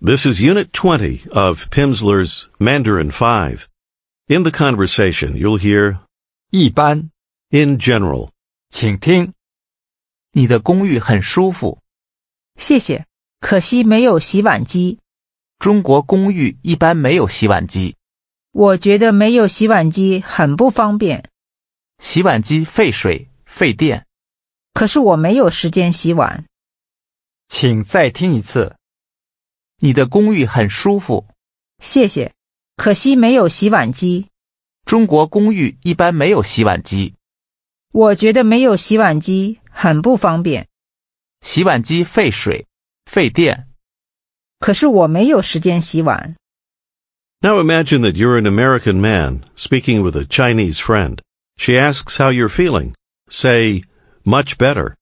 This is Unit 20 of Pimsleur's Mandarin 5. In the conversation, you'll hear 一般， in general. 请听。你的公寓很舒服。 谢谢，可惜没有洗碗机。 中国公寓一般没有洗碗机， 我觉得没有洗碗机很不方便， 洗碗机费水费电。 可是我没有时间洗碗。 请再听一次。你的公寓很舒服。 谢谢，可惜没有洗碗机。 中国公寓一般没有洗碗机， 我觉得没有洗碗机很不方便， 洗碗机费水费电。 可是我没有时间洗碗。 Now imagine that you're an American man speaking with a Chinese friend. She asks how you're feeling. Say, much better.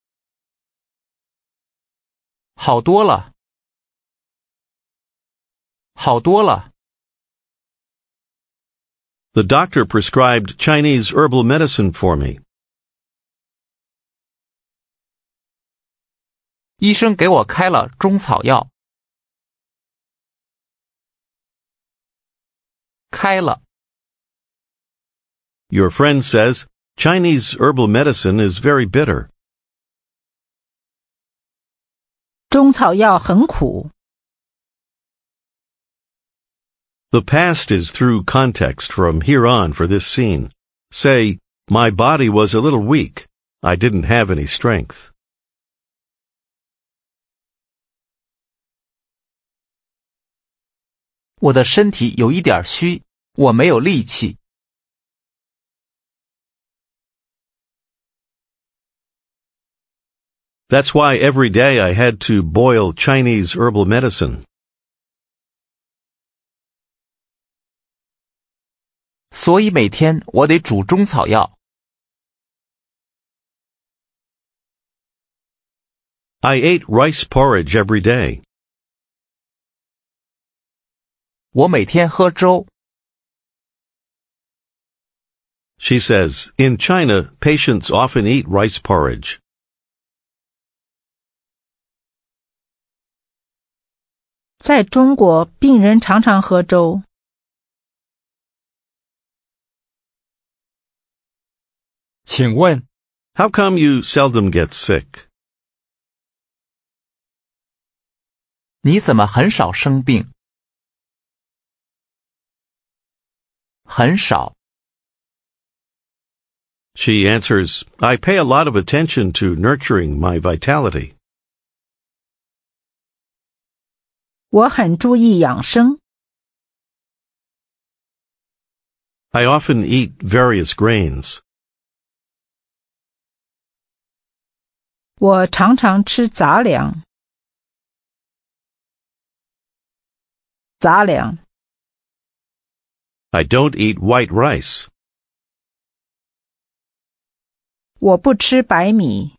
好多了，好多了。 The doctor prescribed Chinese herbal medicine for me. 医生给我开了中草药。开了。 Your friend says, Chinese herbal medicine is very bitter. 中草药很苦。 The past is through context from here on for this scene. Say, my body was a little weak. I didn't have any strength. 我的身体有一点虚，我没有力气。 That's why every day I had to boil Chinese herbal medicine. 所以每天我得煮中草药。 I ate rice porridge every day. 我每天喝粥。 She says, in China, patients often eat rice porridge. 在中国，病人常常喝粥。 请问， How come you seldom get sick? 你怎么很少生病？很少。 She answers, I pay a lot of attention to nurturing my vitality. 我很注意养生。 I often eat various grains. 我常常吃杂粮。杂粮。 I don't eat white rice. 我不吃白米。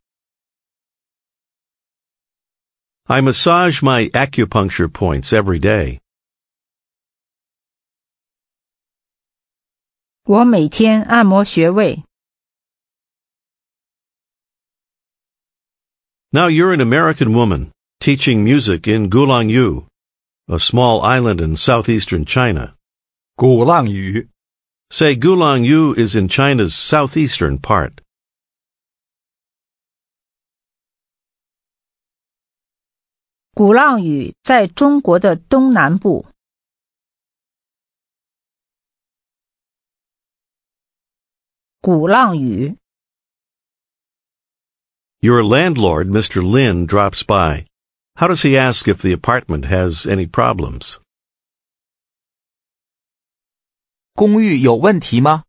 I massage my acupuncture points every day. 我每天按摩穴位。 Now you're an American woman teaching music in Gulangyu, a small island in southeastern China. 鼓浪屿。 Say Gulangyu is in China's southeastern part. 鼓浪屿在中国的东南部。鼓浪屿。 Your landlord, Mr. Lin, drops by. How does he ask if the apartment has any problems? 公寓有问题吗？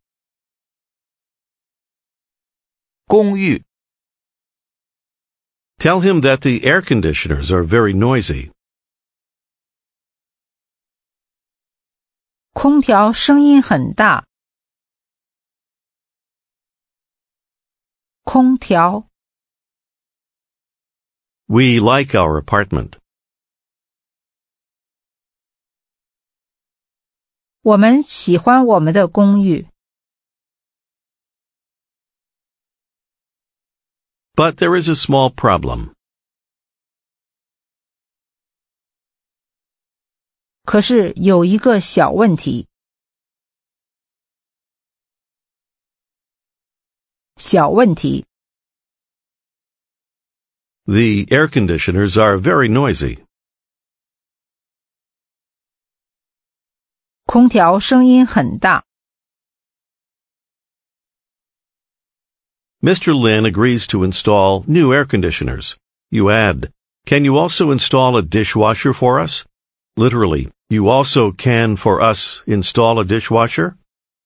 公寓。 Tell him that the air conditioners are very noisy. 空调声音很大。空调。 We like our apartment. 我们喜欢我们的公寓。 But there is a small problem. 可是有一个小问题。小问题。 The air conditioners are very noisy. 空调声音很大。 Mr. Lin agrees to install new air conditioners. You add, "Can you also install a dishwasher for us?" Literally, you also can for us install a dishwasher?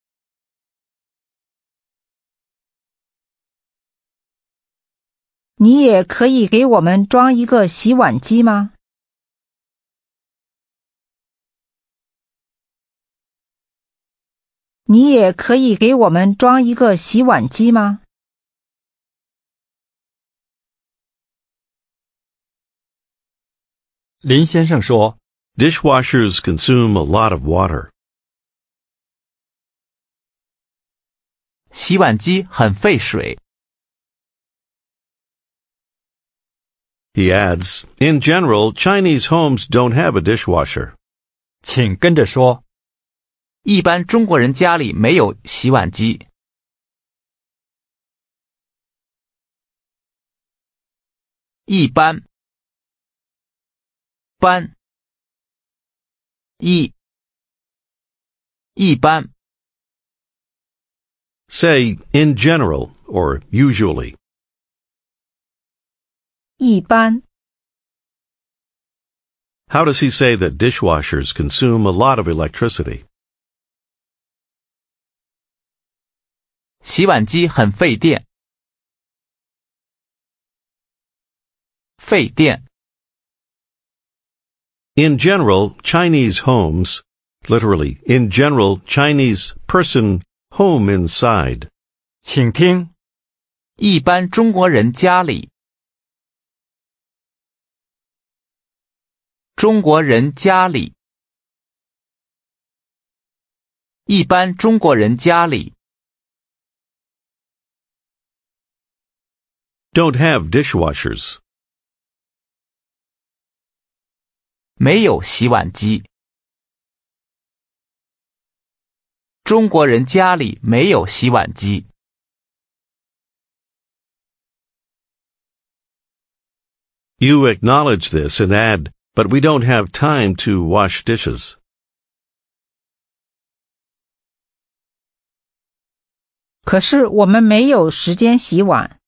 你也可以给我们装一个洗碗机吗？你也可以给我们装一个洗碗机吗？ 林先生说， Dishwashers consume a lot of water. 洗碗机很费水。 He adds, "In general, Chinese homes don't have a dishwasher." 请跟着说，一般中国人家里没有洗碗机。一般，般，一般。 Say, in general, or usually. 一般。 How does he say that dishwashers consume a lot of electricity? 洗碗机很费电。费电。 In general, Chinese homes, literally, in general, Chinese person, home inside. 请听，一般中国人家里。中国人家里。一般中国人家里。 Don't have dishwashers. 没有洗碗机。中国人家里没有洗碗机。 You acknowledge this and add, "But we don't have time to wash dishes." 可是我们没有时间洗碗。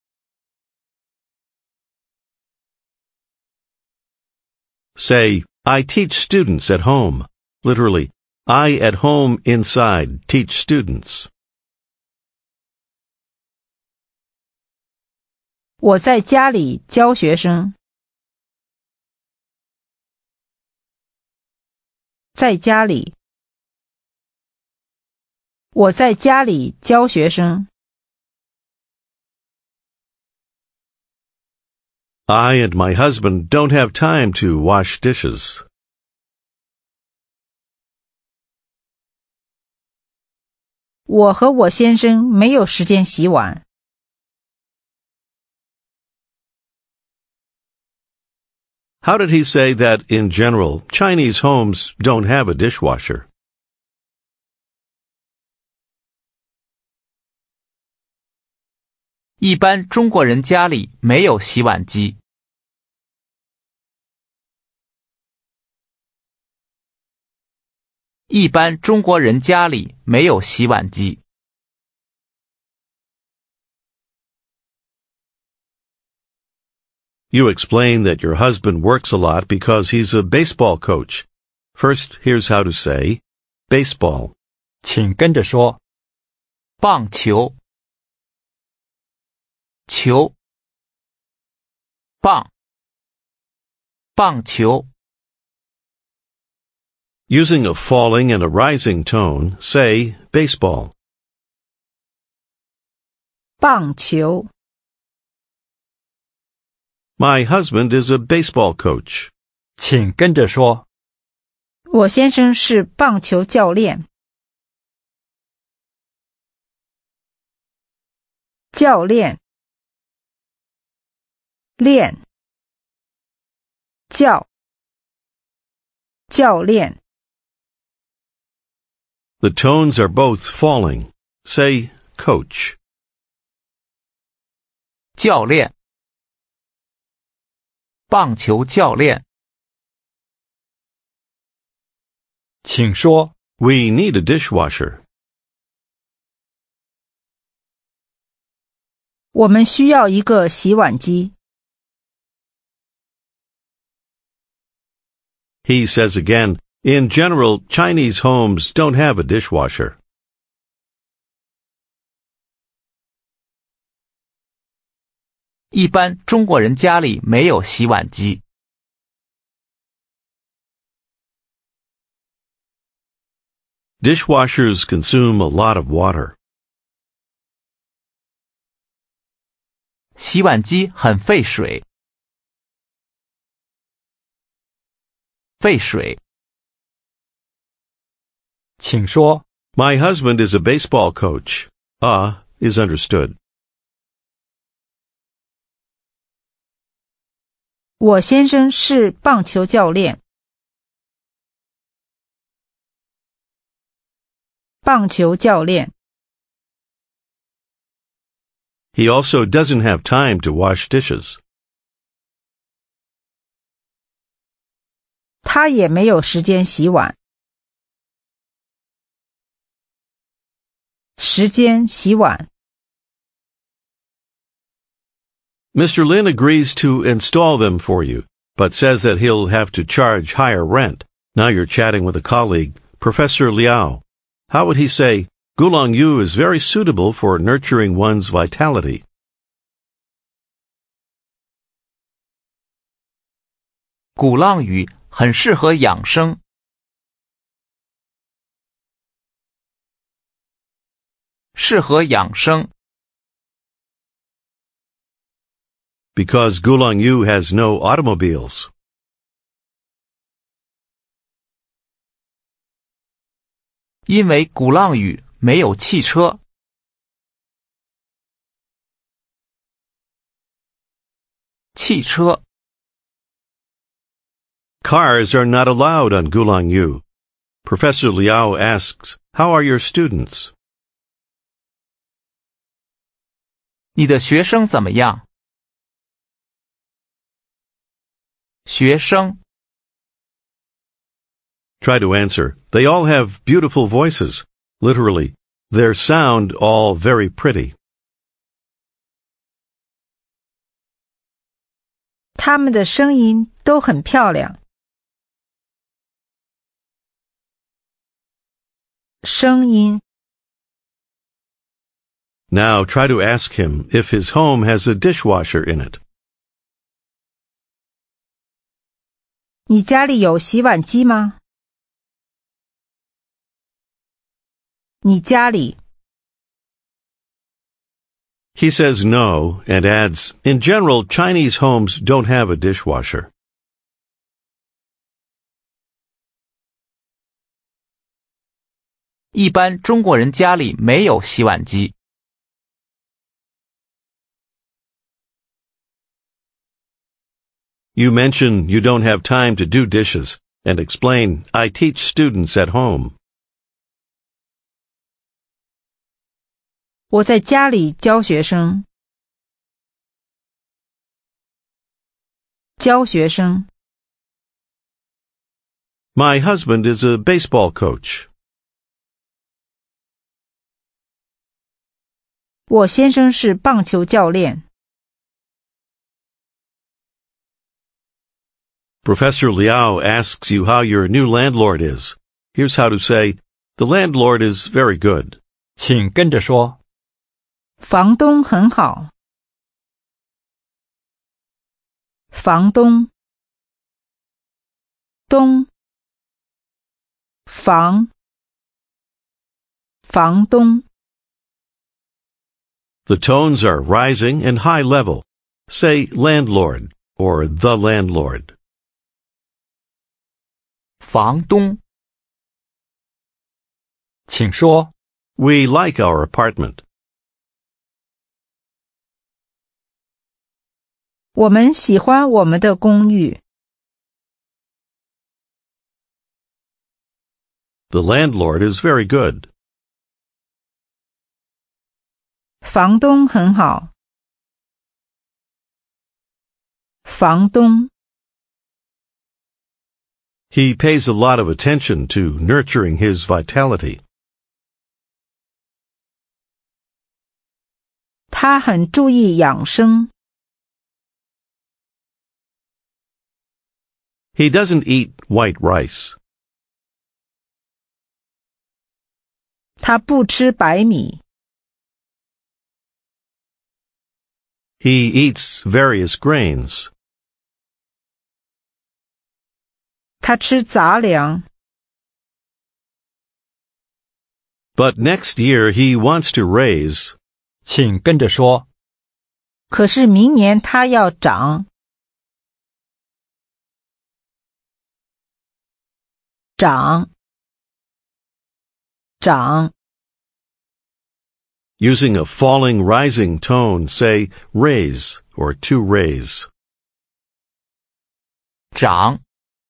Say, "I teach students at home." Literally, I at home inside teach students. 我在家里教学生。在家里。我在家里教学生。 I and my husband don't have time to wash dishes. 我和我先生没有时间洗碗。 How did he say that, in general, Chinese homes don't have a dishwasher? 一般中国人家里没有洗碗机。一般中国人家里没有洗碗机。 You explain that your husband works a lot because he's a baseball coach. First, here's how to say baseball. 请跟着说，棒球。球。棒。棒球。 Using a falling and a rising tone, say baseball. 棒球。 My husband is a baseball coach. 请跟着说， 我先生是棒球教练。教练。练。教。教练。 The tones are both falling. Say, coach. 教练，棒球教练。请说。 We need a dishwasher. 我们需要一个洗碗机。 He says again, in general, Chinese homes don't have a dishwasher. 一般中国人家里没有洗碗机。 Dishwashers consume a lot of water. 洗碗机很费水。费水。请说。 My husband is a baseball coach. Is understood. 我先生是棒球教练。棒球教练。 He also doesn't have time to wash dishes. 他也没有时间洗碗。时间洗碗。 Mr. Lin agrees to install them for you, but says that he'll have to charge higher rent. Now you're chatting with a colleague, Professor Liao. How would he say, Gulong Yu is very suitable for nurturing one's vitality? 鼓浪屿很适合养生。适合养生。 Because Gulong Yu has no automobiles. 因为鼓浪屿没有汽车。汽车。 Cars are not allowed on Gulong Yu. Professor Liao asks, how are your students? 你的学生怎么样？学生。 Try to answer. They all have beautiful voices. Literally, their sound all very pretty. 他们的声音都很漂亮。声音。 Now try to ask him if his home has a dishwasher in it. 你家里有洗碗机吗？你家里。 He says no and adds, in general, Chinese homes don't have a dishwasher. 一般中国人家里没有洗碗机。 You mention you don't have time to do dishes and explain, I teach students at home. 我在家里教学生。教学生。 My husband is a baseball coach. 我先生是棒球教练。 Professor Liao asks you how your new landlord is. Here's how to say, the landlord is very good. 请跟着说。 房东很好。房东。东。房。房东。 The tones are rising and high level. Say landlord or the landlord. 房东。请说。 We like our apartment. 我们喜欢我们的公寓。 The landlord is very good. 房东很好。房东 He pays a lot of attention to nurturing his vitality. 他很注意养生。 He doesn't eat white rice. 他不吃白米。 He eats various grains. 他吃杂粮。 But next year he wants to raise. 请跟着说。 可是明年他要涨。涨 Using a falling rising tone, say raise or to raise. 涨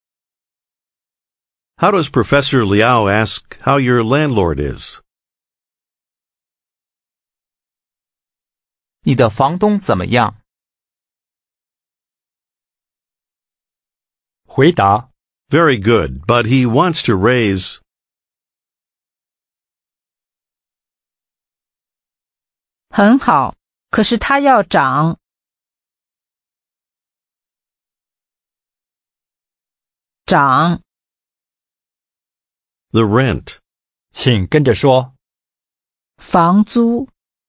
How does Professor Liao ask how your landlord is? 你的房东怎么样？回答 Very good, but he wants to raise. 很好，可是他要涨。涨 The rent. 请跟着说。 房租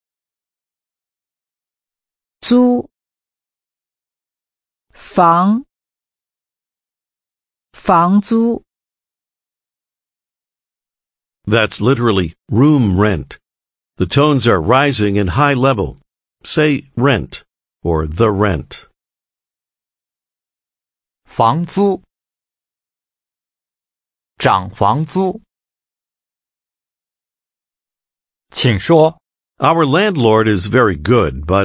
租房租 That's literally room rent. The tones are rising in high level. Say rent or the rent. 房租涨房租。请说。 Our landlord is very good, but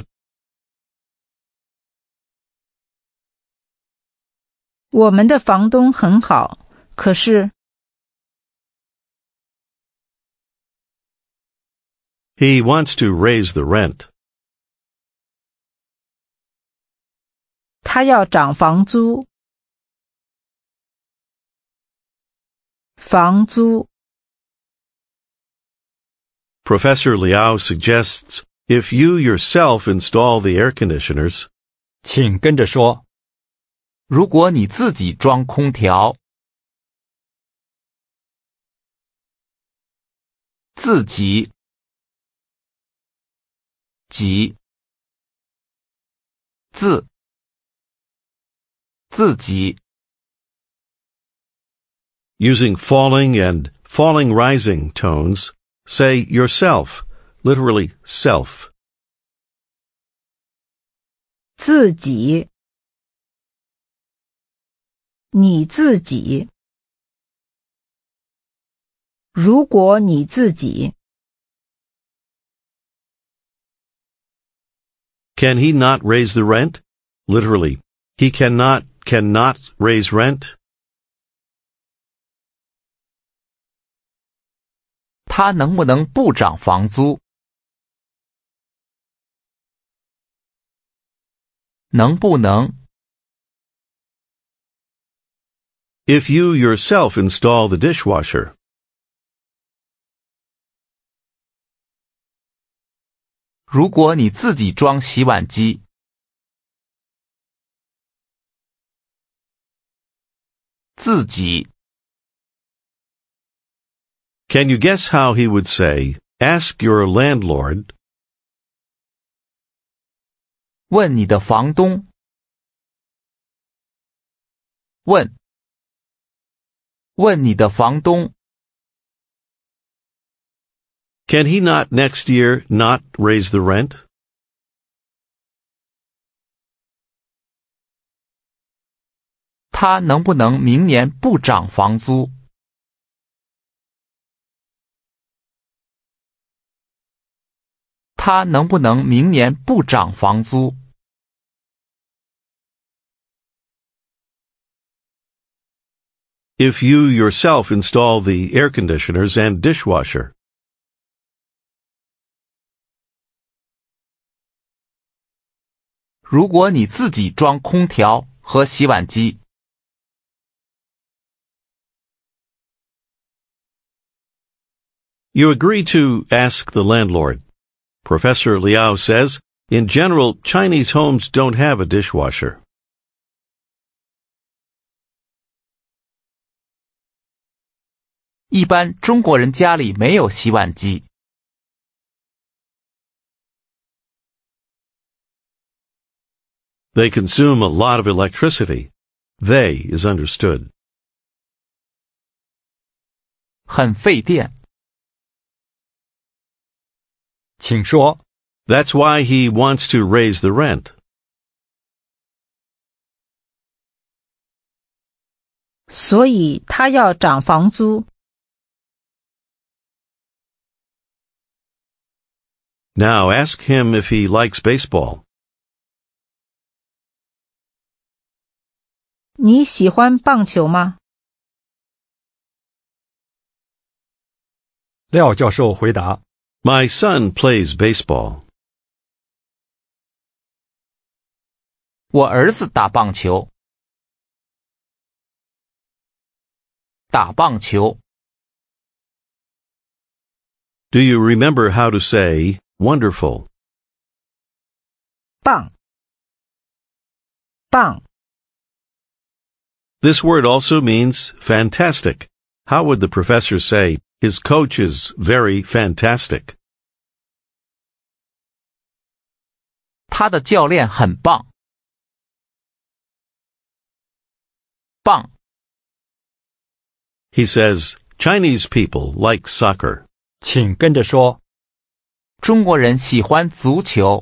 我们的房东很好，可是 he wants to raise the rent. 他要涨房租。房租 Professor Liao suggests if you yourself install the air conditioners, 请跟着说。如果你自己装空调，自己己自己 using falling and falling rising tones, say yourself, literally self. 自己你自己如果你自己 Can he not raise the rent? Literally, he cannot raise rent. 他能不能不涨房租？能不能 If you yourself install the dishwasher, 如果你自己装洗碗机，自己 can you guess how he would say, ask your landlord? 问你的房东，问你的房东， Can he not next year not raise the rent? 他能不能明年不涨房租？他能不能明年不涨房租？ if you yourself install the air conditioners and dishwasher. 如果你自己装空调和洗碗机。 You agree to ask the landlord. Professor Liao says, in general, Chinese homes don't have a dishwasher. 一般中国人家里没有洗碗机。 They consume a lot of electricity. They is understood. 很费电。 请说。 That's why he wants to raise the rent. 所以他要涨房租。 Now ask him if he likes baseball. 你喜欢棒球吗？ 廖教授回答。 My son plays baseball. 我儿子打棒球。打棒球。 Do you remember how to say wonderful? 棒，棒。 This word also means fantastic. How would the professor say, his coach is very fantastic? 他的教练很棒。棒。 He says, Chinese people like soccer. 请跟着说。 中国人喜欢足球。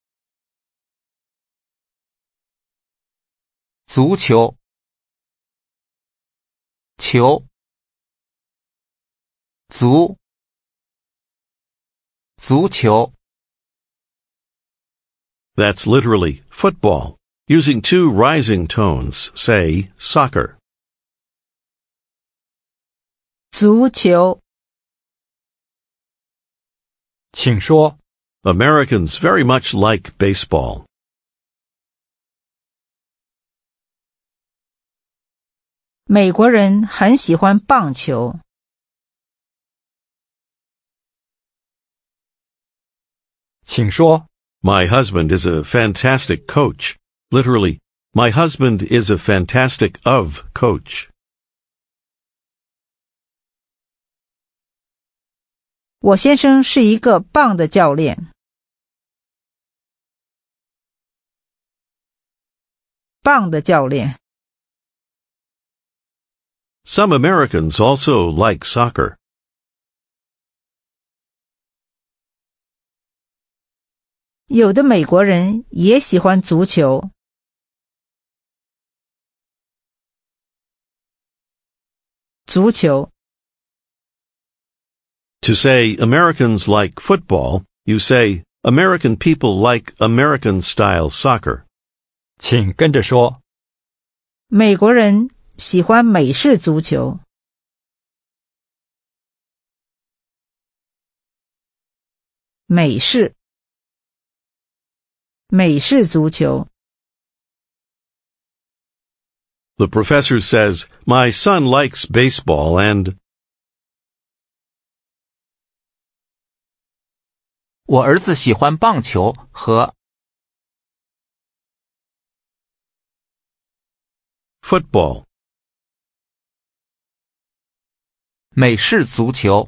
足球。球。足。足球。 That's literally football. Using two rising tones, say soccer. 足球。 请说。 Americans very much like baseball. 美国人很喜欢棒球。 请说。 My husband is a fantastic coach. Literally, my husband is a fantastic of coach. 我先生是一个棒的教练。棒的教练。 Some Americans also like soccer. 有的美国人也喜欢足球。足球。 To say Americans like football, you say American people like American-style soccer. 请跟着说。 美国人喜欢美式足球。美式。美式足球。 The professor says, my son likes baseball and 我儿子喜欢棒球和 football. 美式足球。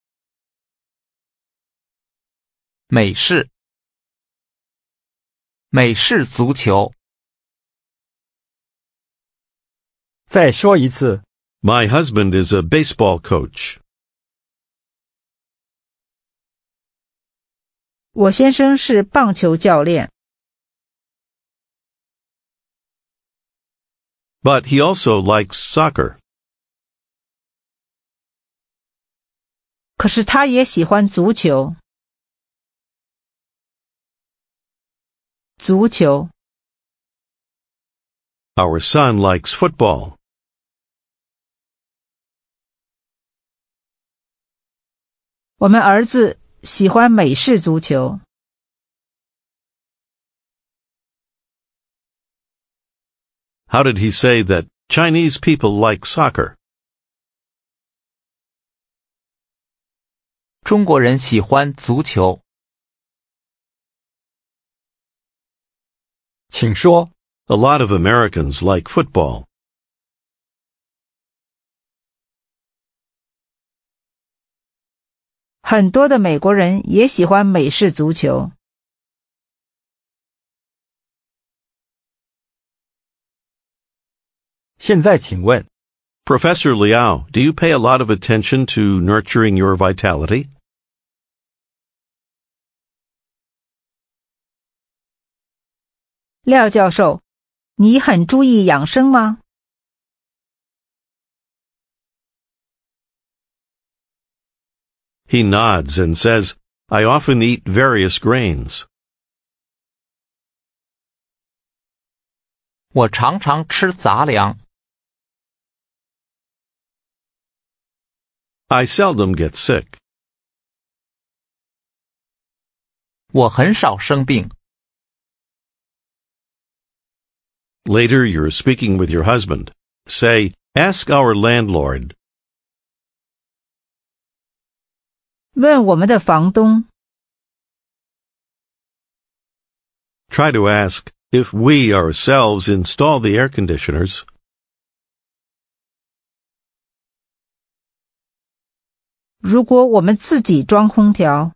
美式。美式足球。 再说一次。 My husband is a baseball coach. 我先生是棒球教练。 But he also likes soccer. 可是他也喜欢足球。足球。 Our son likes football. 我们儿子喜欢美式足球。 How did he say that Chinese people like soccer? 中国人喜欢足球。 请说。 A lot of Americans like football. 很多的美国人也喜欢美式足球。 现在请问， Professor Liao, do you pay a lot of attention to nurturing your vitality? 廖教授，你很注意养生吗？ He nods and says, I often eat various grains. 我常常吃杂粮。 I seldom get sick. 我很少生病。 Later, you're speaking with your husband. Say, ask our landlord. 问我们的房东。 Try to ask if we ourselves install the air conditioners. 如果我们自己装空调。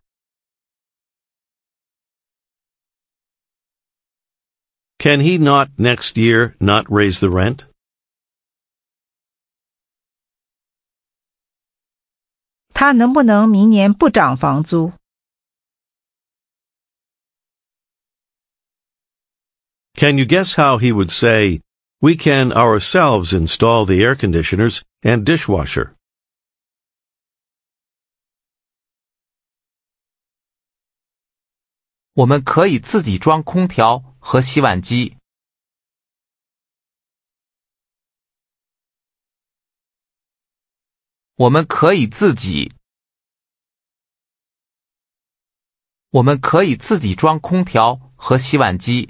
Can he not next year not raise the rent? 他能不能明年不涨房租？ Can you guess how he would say, we can ourselves install the air conditioners and dishwasher? 我们可以自己装空调和洗碗机。我们可以自己装空调和洗碗机。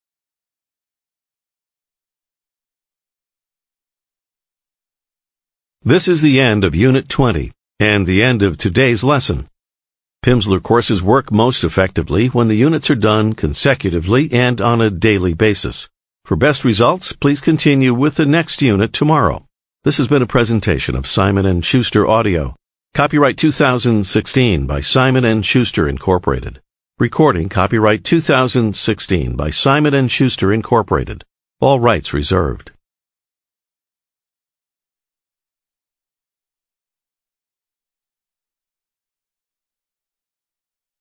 This is the end of Unit 20 and the end of today's lesson. Pimsleur courses work most effectively when the units are done consecutively and on a daily basis. For best results, please continue with the next unit tomorrow. This has been a presentation of Simon & Schuster Audio. Copyright 2016 by Simon & Schuster Incorporated. Recording copyright 2016 by Simon & Schuster Incorporated. All rights reserved.